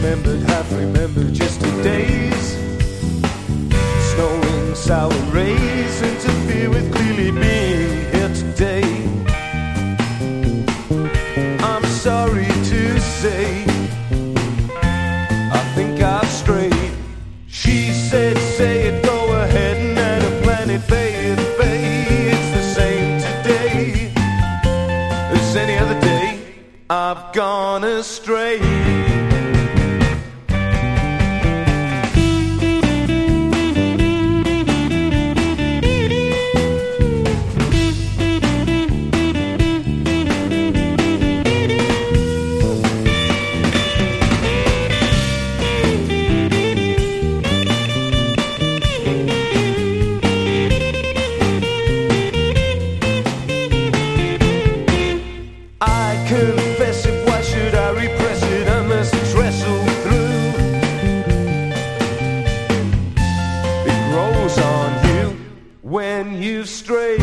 dismembered, half remembered yesterday's snowing sour rays interfere with clearly being here today. I'm sorry to say I think I've strayed. She said, say it, go ahead and let a planet fade, fade. It's the same today as any other day. I've gone astray. Confess it, why should I repress it? I must wrestle through. It grows on you when you stray.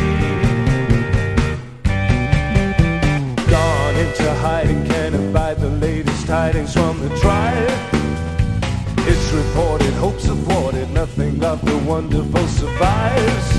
Gone into hiding, can't abide the latest tidings from the tribe. It's reported, hopes aborted, nothing of the wonderful survives.